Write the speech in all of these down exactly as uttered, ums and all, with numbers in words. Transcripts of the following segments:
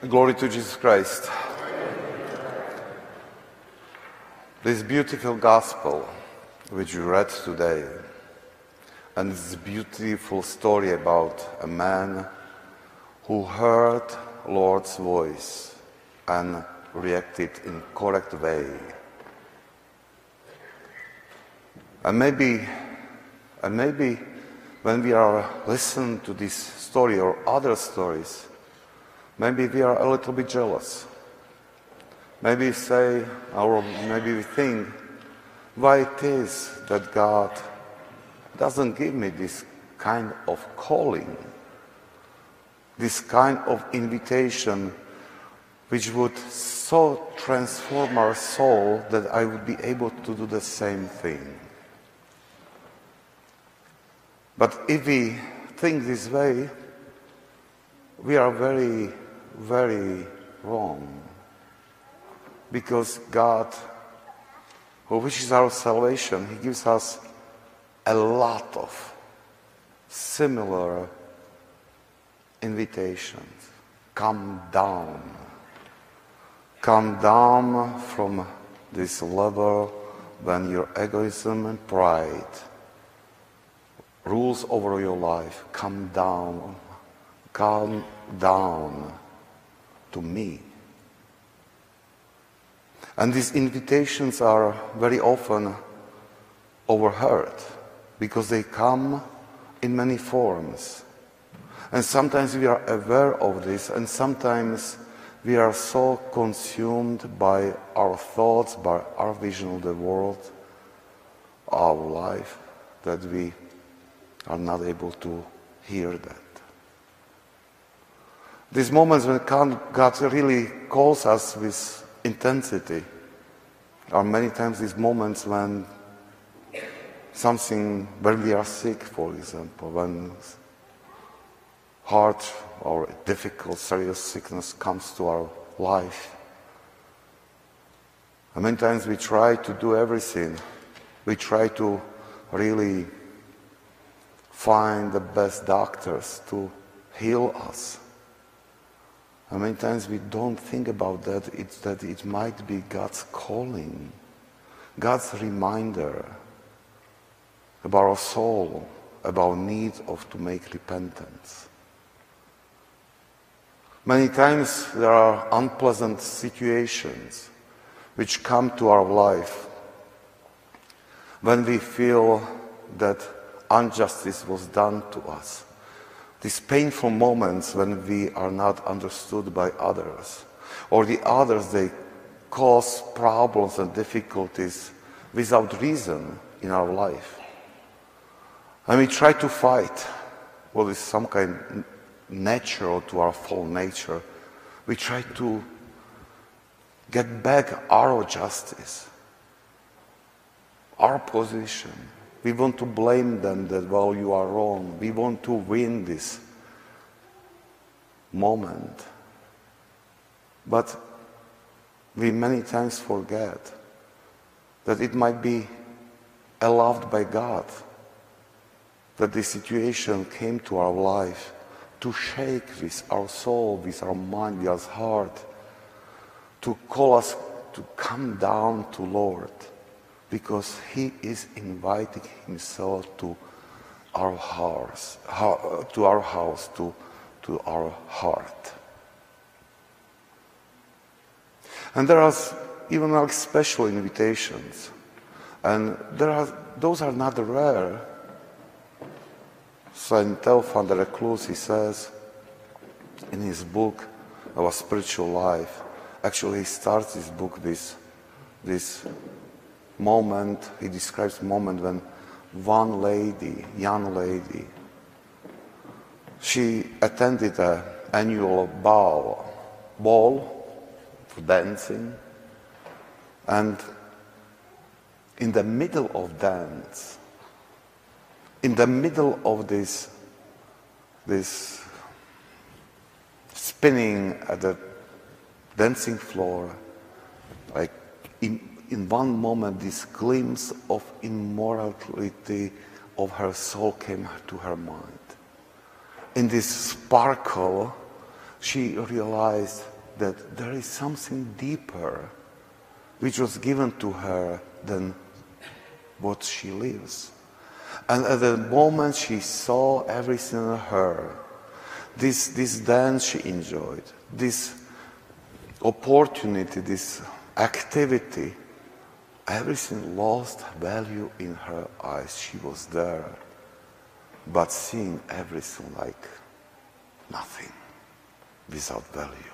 Glory to Jesus Christ. This beautiful gospel which we read today, and this beautiful story about a man who heard Lord's voice and reacted in correct way. And maybe, and maybe when we are listening to this story or other stories, maybe we are a little bit jealous. Maybe say, or maybe we think, why it is that God doesn't give me this kind of calling, this kind of invitation which would so transform our soul that I would be able to do the same thing. But if we think this way, we are very, very wrong. Because God, who wishes our salvation, He gives us a lot of similar invitations. Come down. Come down from this level when your egoism and pride rules over your life. Come down. Come down to me. And these invitations are very often overheard because they come in many forms. And sometimes we are aware of this, and sometimes we are so consumed by our thoughts, by our vision of the world, our life, that we are not able to hear that. These moments when God really calls us with intensity are many times these moments when something, when we are sick, for example, when hard or difficult, serious sickness comes to our life. And many times we try to do everything. We try to really find the best doctors to heal us. And many times we don't think about that, it's that it might be God's calling, God's reminder about our soul, about need of to make repentance. Many times there are unpleasant situations which come to our life when we feel that injustice was done to us. These painful moments when we are not understood by others, or the others, they cause problems and difficulties without reason in our life. And we try to fight what is some kind natural to our fallen nature. We try to get back our justice, our position. We want to blame them that, well, you are wrong. We want to win this moment. But we many times forget that it might be allowed by God that this situation came to our life to shake with our soul, with our mind, with our heart, to call us to come down to Lord. Because He is inviting Himself to our house, to our house, to, to our heart. And there are even like special invitations, and there are those are not rare. Saint Theophan the Recluse, he says in his book Our Spiritual Life. Actually, he starts his book with this moment, he describes a moment when one lady, young lady, she attended an annual ball, ball for dancing, and in the middle of dance, in the middle of this, this spinning at the dancing floor, like in In one moment, this glimpse of immortality of her soul came to her mind. In this sparkle, she realized that there is something deeper which was given to her than what she lives. And at the moment she saw everything in her, this, this dance she enjoyed, this opportunity, this activity, everything lost value in her eyes. She was there, but seeing everything like nothing, without value.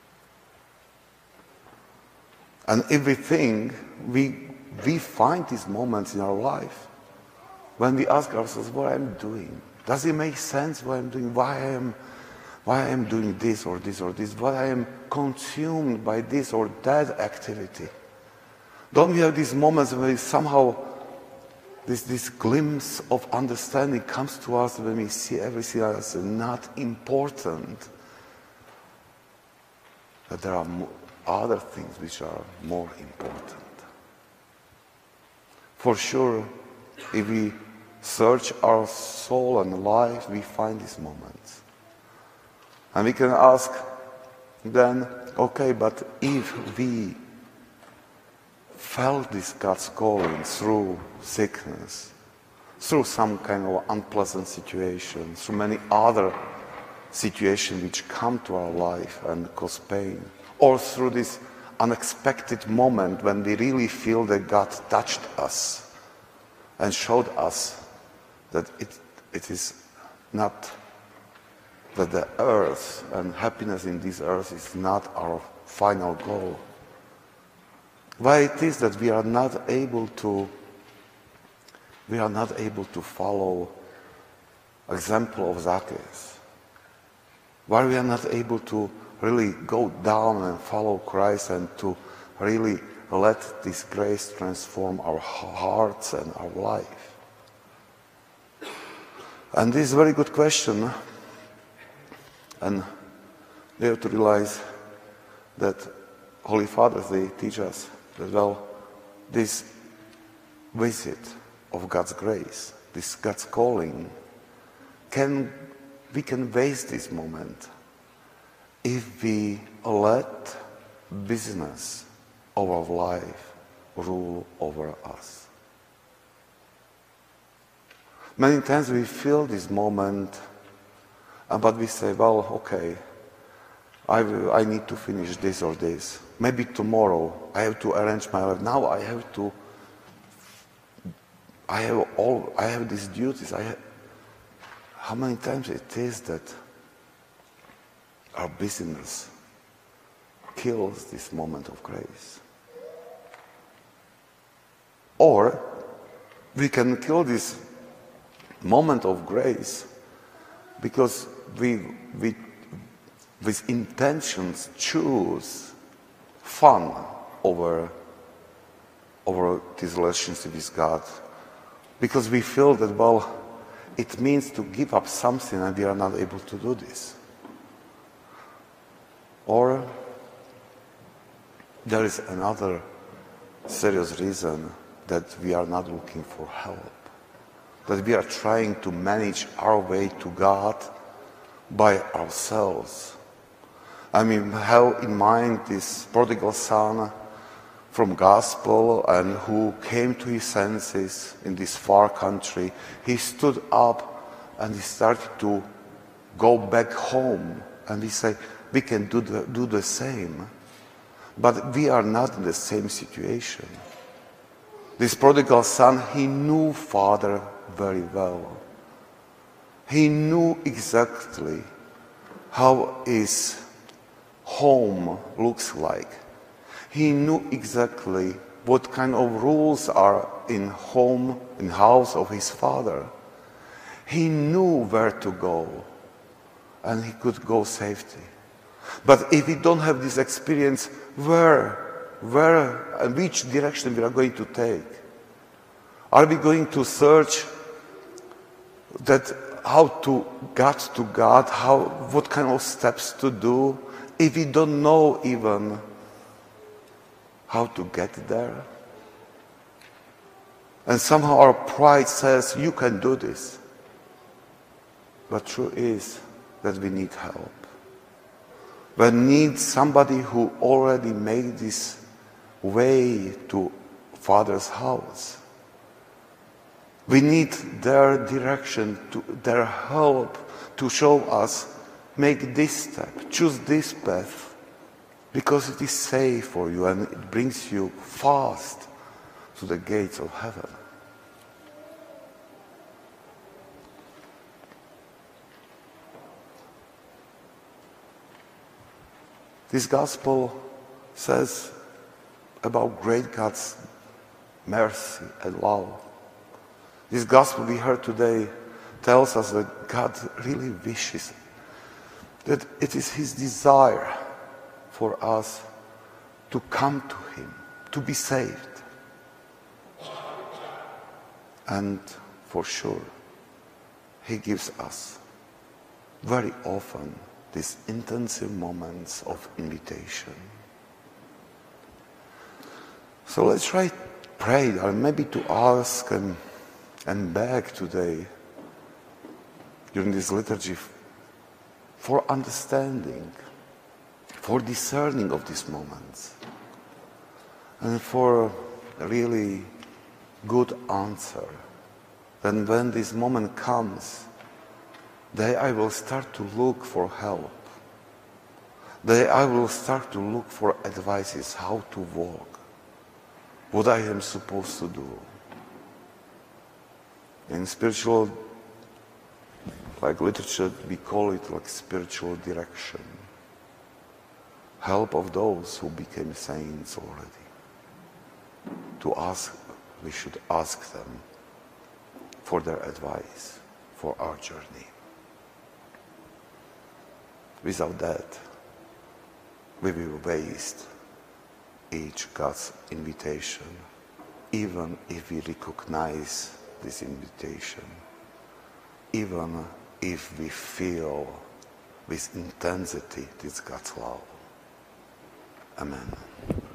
And if we think, we, we find these moments in our life when we ask ourselves, what I'm doing? Does it make sense what I'm doing? Why I am, why I am doing this or this or this? Why I am consumed by this or that activity? Don't we have these moments where somehow this, this glimpse of understanding comes to us when we see everything as not important? That there are mo- other things which are more important. For sure, if we search our soul and life, we find these moments. And we can ask then, okay, but if we felt this God's calling through sickness, through some kind of unpleasant situation, through many other situations which come to our life and cause pain, or through this unexpected moment when we really feel that God touched us and showed us that it, it is not, that the earth and happiness in this earth is not our final goal. Why it is that we are not able to, we are not able to follow example of Zacchaeus? Why we are not able to really go down and follow Christ and to really let this grace transform our hearts and our life? And this is a very good question. And we have to realize that Holy Fathers, they teach us that, well, this visit of God's grace, this God's calling, can we can waste this moment if we let business of our life rule over us. Many times we feel this moment, uh, but we say, well, okay, I, will, I need to finish this or this. Maybe tomorrow I have to arrange my life. Now I have to, I have all, I have these duties. I have, how many times it is that our busyness kills this moment of grace? Or we can kill this moment of grace because we, we with intentions choose fun over, over this relationship with God. Because we feel that, well, it means to give up something and we are not able to do this. Or there is another serious reason that we are not looking for help. That we are trying to manage our way to God by ourselves. I mean, have in mind this prodigal son from Gospel and who came to his senses in this far country. He stood up and he started to go back home. And we say, we can do the, do the same. But we are not in the same situation. This prodigal son, he knew Father very well. He knew exactly how his home looks like. He knew exactly what kind of rules are in home, in house of his father. He knew where to go, and he could go safely. But if we don't have this experience, where, where, and which direction we are going to take? Are we going to search that how to get to God, how, what kind of steps to do, if we don't know even how to get there? And somehow our pride says, you can do this. But true is that we need help. when need somebody who already made this way to Father's house. We need their direction, to, their help to show us, make this step, choose this path, because it is safe for you and it brings you fast to the gates of heaven. This gospel says about great God's mercy and love. This gospel we heard today tells us that God really wishes, that it is His desire for us to come to Him, to be saved. And for sure, He gives us very often these intensive moments of invitation. So let's try pray, or maybe to ask and, and beg today during this liturgy for understanding, for discerning of these moments, and for a really good answer. Then when this moment comes, then I will start to look for help. Then I will start to look for advices how to walk, what I am supposed to do. In spiritual, like literature, we call it like spiritual direction. Help of those who became saints already. To ask, we should ask them for their advice for our journey. Without that, we will waste each God's invitation, even if we recognize this invitation, even if we feel with intensity this God's love. Amen.